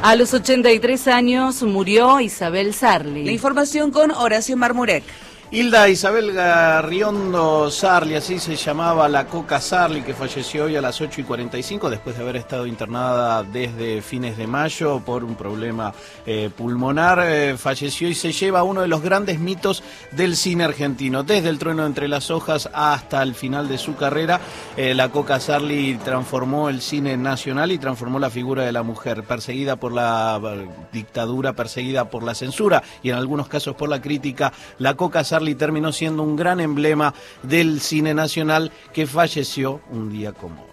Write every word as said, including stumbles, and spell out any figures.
A los ochenta y tres años murió Isabel Sarli. La información con Horacio Marmurek. Hilda Isabel Garriondo Sarli, así se llamaba la Coca Sarli, que falleció hoy a las ocho y cuarenta y cinco después de haber estado internada desde fines de mayo por un problema eh, pulmonar. Eh, falleció y se lleva uno de los grandes mitos del cine argentino. Desde El trueno entre las hojas hasta el final de su carrera, eh, la Coca Sarli transformó el cine nacional y transformó la figura de la mujer, perseguida por la dictadura, perseguida por la censura y en algunos casos por la crítica. La Coca Sarli terminó siendo un gran emblema del cine nacional, que falleció un día como hoy.